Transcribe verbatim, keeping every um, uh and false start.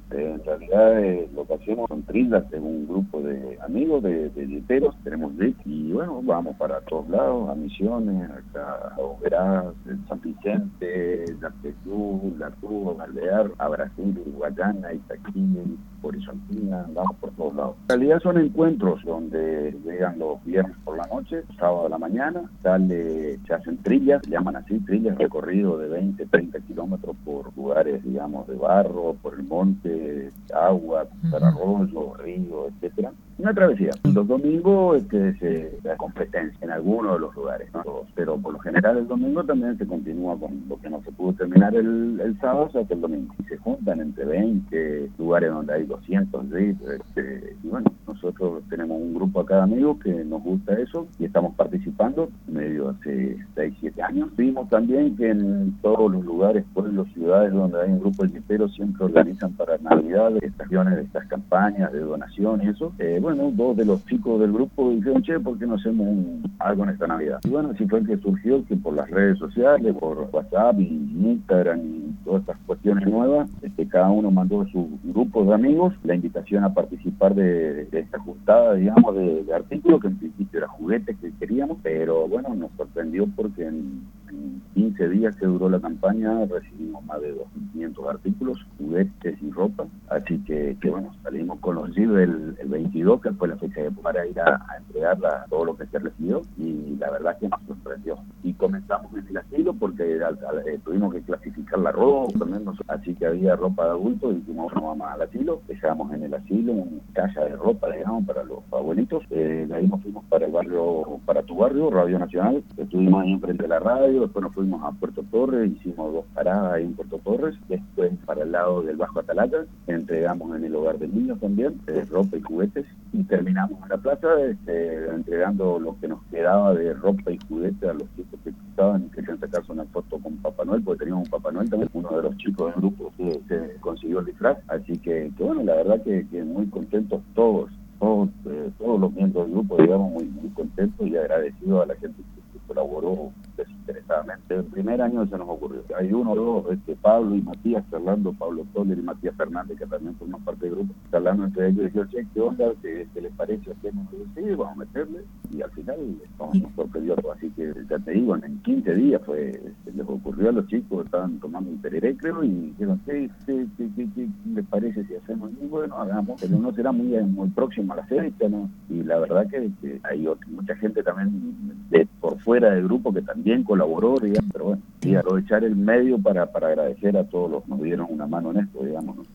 Eh, en realidad eh, lo que hacemos son trillas de un grupo de amigos, de, de yeteros, tenemos jeep y bueno, vamos para todos lados, a Misiones, acá a Oberá, San Vicente, La Petú, La Cruz, Balear, a Brasil, Guayana, Itaquí, Horizontina, vamos por todos lados. En realidad son encuentros donde llegan los viernes por la noche, sábado a la mañana, sale, se hacen trillas, se llaman así, trillas, recorrido de veinte, treinta kilómetros por lugares, digamos, de barro, por el monte, agua, por arroyo, río, etcétera. Una travesía. Los domingos este, se da competencia en algunos de los lugares, ¿no? Pero por lo general el domingo también se continúa con lo que no se pudo terminar el, el sábado, o sea que el domingo. Y se juntan entre veinte lugares donde hay doscientos jeeps, este, y bueno, nosotros tenemos un grupo acá de amigos que nos gusta eso y estamos participando medio hace seis, siete años. Vimos también que en todos los lugares, pueblos, ciudades donde hay un grupo de jeeperos siempre organizan para Navidad estaciones de estas campañas de donación y eso. Eh, bueno, dos de los chicos del grupo dijeron, che, ¿por qué no hacemos un, algo en esta Navidad? Y bueno, así fue que surgió, que por las redes sociales, por WhatsApp y Instagram y todas estas cuestiones nuevas, este, cada uno mandó su grupo de amigos la invitación a participar de, de esta juntada, digamos, de, de artículos, que en principio era juguetes que queríamos, pero bueno, nos sorprendió porque en, en quince días que duró la campaña recibimos más de dos mil quinientos artículos, juguetes y ropa, así que, que bueno, salimos con los jeeps el, el veintidós, que fue la fecha de para ir a, a entregar la, todo lo que se recibió, y la verdad que nos sorprendió. Y comenzamos en el asilo porque al, al, eh, tuvimos que clasificar la ropa, ¿no? Así que había ropa de adultos y dijimos, no vamos al asilo, dejamos en el asilo una caja de ropa, digamos, para los abuelitos. Eh, de ahí nos fuimos para el barrio, para tu barrio, Radio Nacional, estuvimos ahí enfrente de la radio, después nos fuimos a Puerto Torres, hicimos dos paradas ahí en Puerto Torres, después para el lado del Bajo Atalaya, entregamos en el hogar del niño también, eh, ropa y juguetes, y terminamos en la plaza este, entregando lo que nos quedaba de ropa y juguetes a los chicos que estaban y querían sacarse una foto con Papá Noel, porque teníamos un Papá Noel también, uno de los chicos del grupo que, que consiguió el disfraz, así que, que bueno, la verdad que, que muy contentos todos, todos, eh, todos los miembros del grupo, digamos, muy, muy contentos y agradecidos a la gente que, que colaboró desinteresadamente. El primer año se nos ocurrió. Hay uno, dos, este, Pablo y Matías charlando, Pablo Toller y Matías Fernández, que también forman parte del grupo, charlando entre ellos, y dijeron, che, ¿qué onda? ¿Qué, qué les parece? Hacemos, sí, vamos a meterle, y al final no, nos sorprendió todo. Así que ya te digo, en quince días fue, se les ocurrió a los chicos, estaban tomando un tereré, creo, y dijeron, ¿qué, qué, qué, qué, qué les parece si hacemos? Y bueno, hagamos, pero no será muy, muy próximo a la fecha, ¿no? Y la verdad que, que hay otra, mucha gente también de por fuera del grupo que también colaboró, digamos, pero bueno, y aprovechar el medio para, para agradecer a todos los que nos dieron una mano en esto, digamos, ¿no?